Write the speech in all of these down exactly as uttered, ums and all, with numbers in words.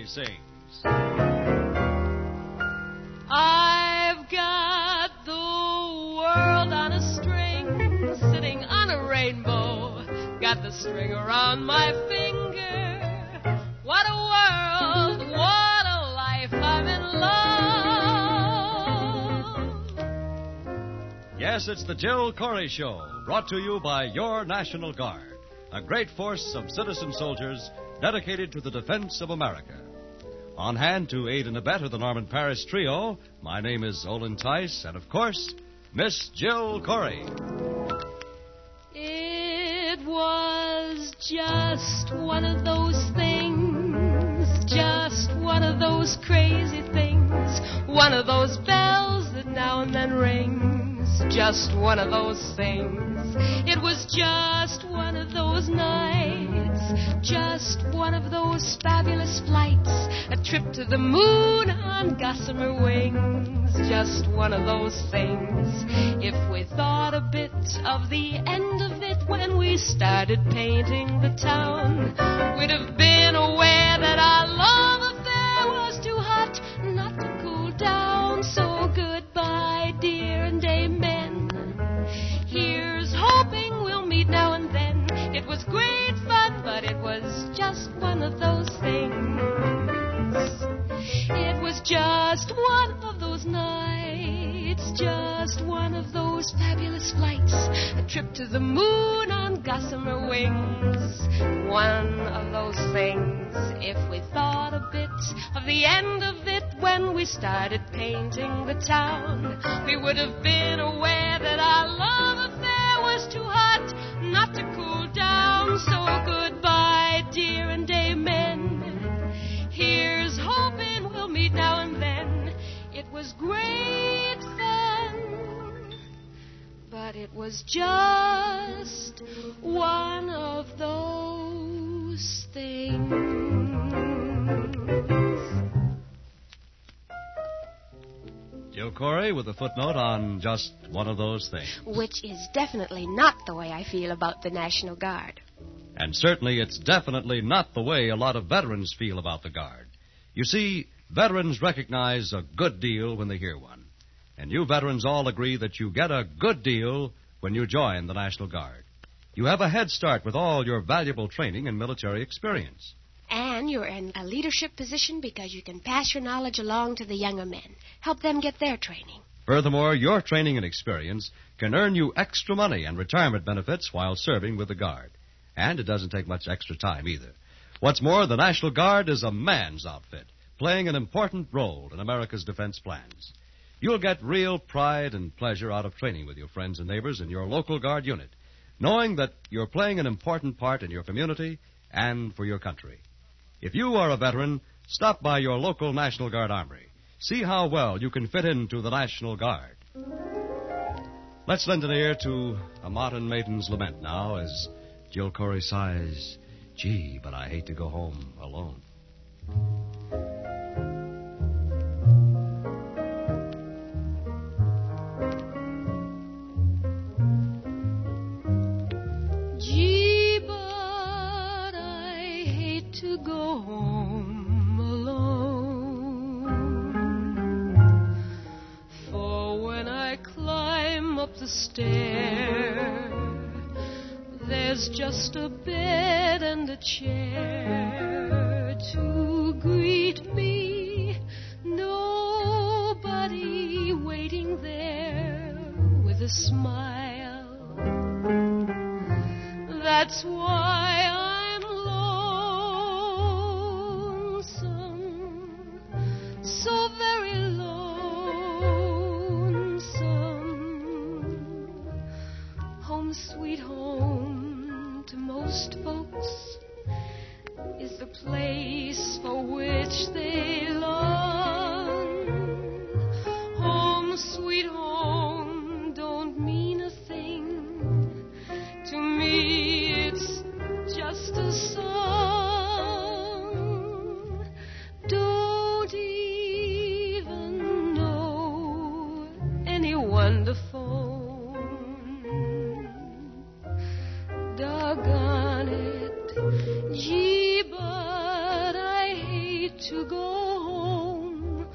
Corey sings. I've got the world on a string, sitting on a rainbow, got the string around my finger. What a world, what a life, I'm in love. Yes, it's the Jill Corey Show, brought to you by your National Guard, a great force of citizen soldiers dedicated to the defense of America. On hand to aid and abet of the Norman Paris Trio, my name is Olin Tice, and of course, Miss Jill Corey. It was just one of those things, just one of those crazy things, one of those bells that now and then rings, just one of those things. It was just one of those nights, just one of those fabulous flights, a trip to the moon on gossamer wings, just one of those things. If we thought a bit of the end of it when we started painting the town, we'd have been aware that our love affair was too hot not to cool down. So goodbye, dear, and amen. Here's hoping we'll meet now and then. It was great fun, but it was just one of those things. It was just one of those nights, just one of those fabulous flights, a trip to the moon on gossamer wings, one of those things. If we thought a bit of the end of it when we started painting the town, we would have been aware that our love affair was too hot not to cool down. So goodbye, dear, and amen. Here's hoping we'll meet now and then. It was great fun, but it was just one of those things. Jill Corey with a footnote on just one of those things. Which is definitely not the way I feel about the National Guard. And certainly it's definitely not the way a lot of veterans feel about the Guard. You see, veterans recognize a good deal when they hear one. And you veterans all agree that you get a good deal when you join the National Guard. You have a head start with all your valuable training and military experience. And you're in a leadership position because you can pass your knowledge along to the younger men, help them get their training. Furthermore, your training and experience can earn you extra money and retirement benefits while serving with the Guard. And it doesn't take much extra time either. What's more, the National Guard is a man's outfit, playing an important role in America's defense plans. You'll get real pride and pleasure out of training with your friends and neighbors in your local Guard unit, knowing that you're playing an important part in your community and for your country. If you are a veteran, stop by your local National Guard armory. See how well you can fit into the National Guard. Let's lend an ear to a modern maiden's lament now as Jill Corey sighs, "Gee, but I hate to go home alone." Gee, but I hate to go home alone. For when I climb up the stair, there's just a bed and a chair to greet me. Nobody waiting there with a smile. That's why I'm lonesome, so very lonesome. Home, sweet home, to most folks is the place for which they long. Home, sweet home, don't mean a thing to me. It's just a song. Don't even know anyone to phone. Doggone it, gee, but I hate hate to go home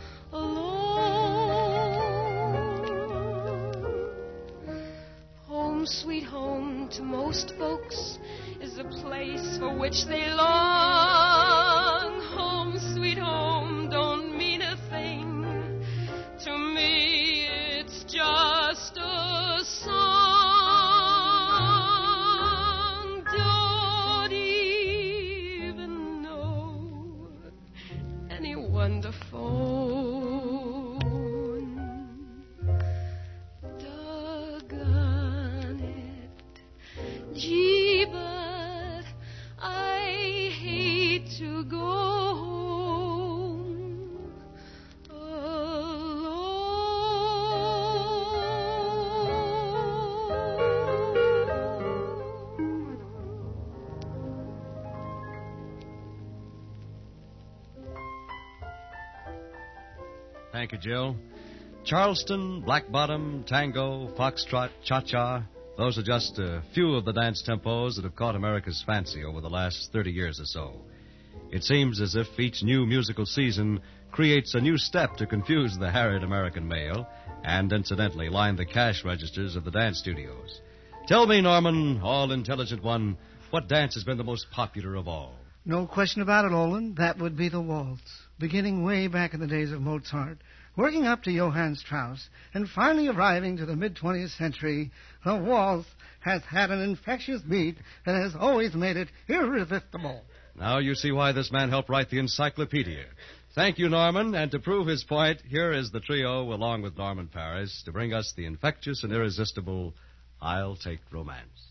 alone. Home, sweet home, to most folks is a place for which they long. Home, sweet home, don't mean a thing. To me, it's just a song. Don't even know anyone to phone. Doggone it. Gee, but I hate to go home alone. Thank you, Jill. Charleston, Black Bottom, Tango, Foxtrot, Cha-Cha. Those are just a few of the dance tempos that have caught America's fancy over the last thirty years or so. It seems as if each new musical season creates a new step to confuse the harried American male and incidentally line the cash registers of the dance studios. Tell me, Norman, all-intelligent one, what dance has been the most popular of all? No question about it, Olin. That would be the waltz, beginning way back in the days of Mozart, working up to Johann Strauss, and finally arriving to the mid-twentieth century. The waltz has had an infectious beat that has always made it irresistible. Now you see why this man helped write the encyclopedia. Thank you, Norman, and to prove his point, here is the trio along with Norman Paris to bring us the infectious and irresistible I'll Take Romance.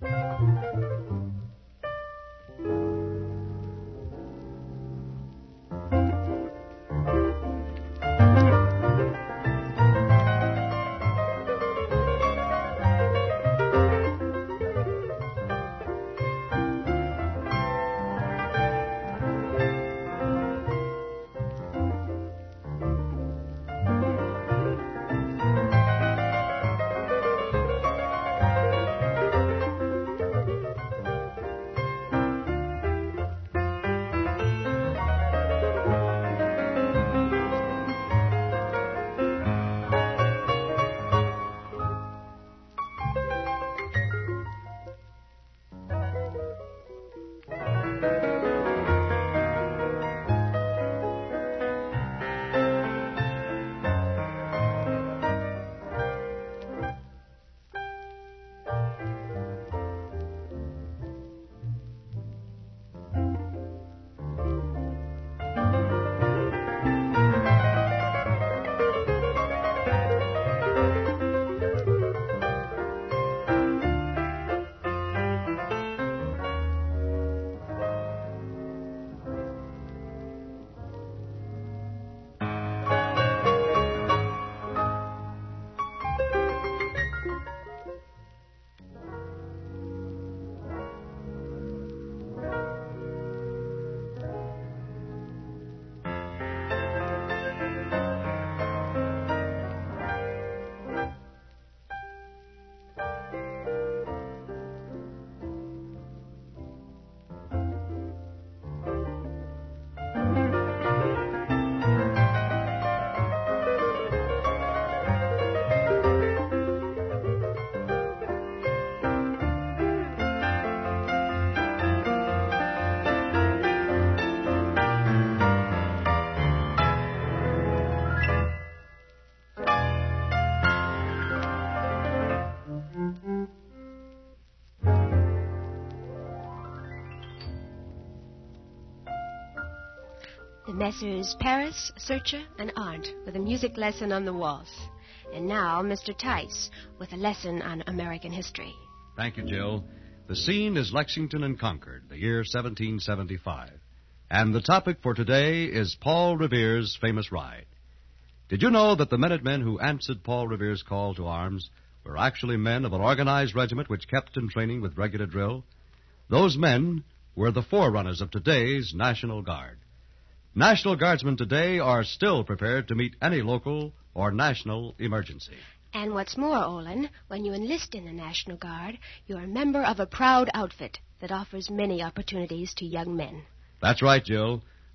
Messrs. Paris, Searcher, and Arndt with a music lesson on the waltz. And now, Mister Tice with a lesson on American history. Thank you, Jill. The scene is Lexington and Concord, the year seventeen seventy-five. And the topic for today is Paul Revere's famous ride. Did you know that the Minutemen who answered Paul Revere's call to arms were actually men of an organized regiment which kept in training with regular drill? Those men were the forerunners of today's National Guard. National Guardsmen today are still prepared to meet any local or national emergency. And what's more, Olin, when you enlist in the National Guard, you're a member of a proud outfit that offers many opportunities to young men. That's right, Jill.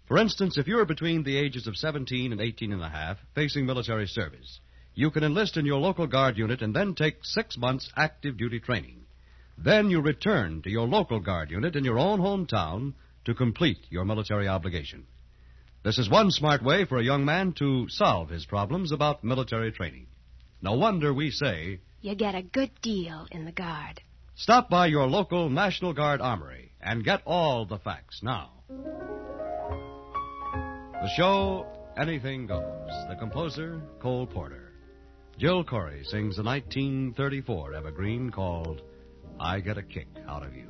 For instance, if you're between the ages of seventeen and eighteen and a half, facing military service, you can enlist in your local Guard unit and then take six months active duty training. Then you return to your local Guard unit in your own hometown to complete your military obligation. This is one smart way for a young man to solve his problems about military training. No wonder we say, You get a good deal in the Guard. Stop by your local National Guard armory and get all the facts now. The show, Anything Goes. The composer, Cole Porter. Jill Corey sings a nineteen thirty-four evergreen called I Get a Kick Out of You.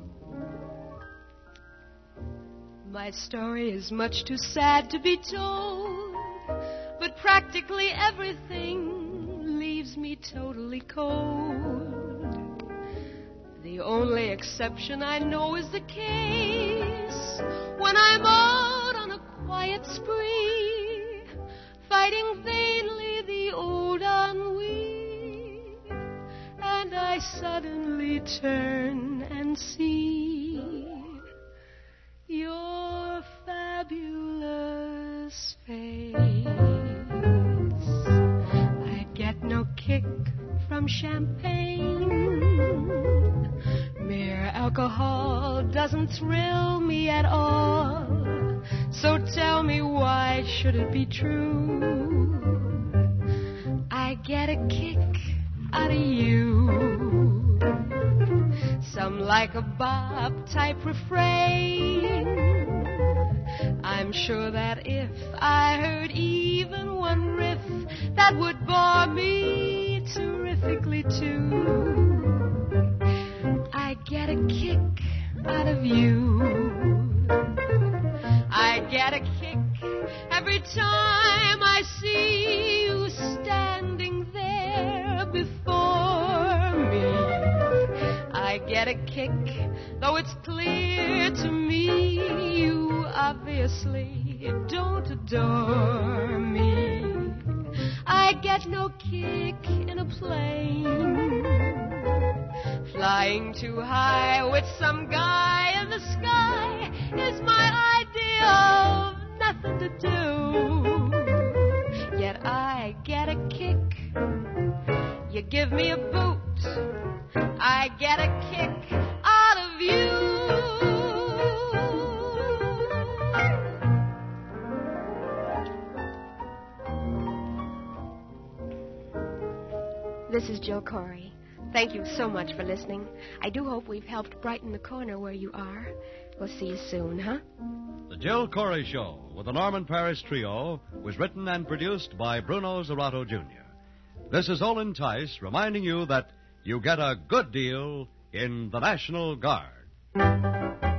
My story is much too sad to be told, but practically everything leaves me totally cold. The only exception I know is the case when I'm out on a quiet spree, fighting vainly the old ennui, and I suddenly turn and see your fabulous face. I get no kick from champagne. Mere alcohol doesn't thrill me at all. So tell me, why should it be true? I get a kick out of you. Some like a bop type refrain. I'm sure that if I heard even one riff, that would bore me terrifically too. I get a kick out of you. I get a kick every time I see you standing there before me. I get a kick, though it's clear to me you obviously don't adore me. I get no kick in a plane, flying too high with some guy in the sky is my idea of nothing to do. Yet I get a kick. You give me a boot, I get a kick out of you. This is Jill Corey. Thank you so much for listening. I do hope we've helped brighten the corner where you are. We'll see you soon, huh? The Jill Corey Show with the Norman Paris Trio was written and produced by Bruno Zerato, Junior This is Olin Tice reminding you that you get a good deal in the National Guard.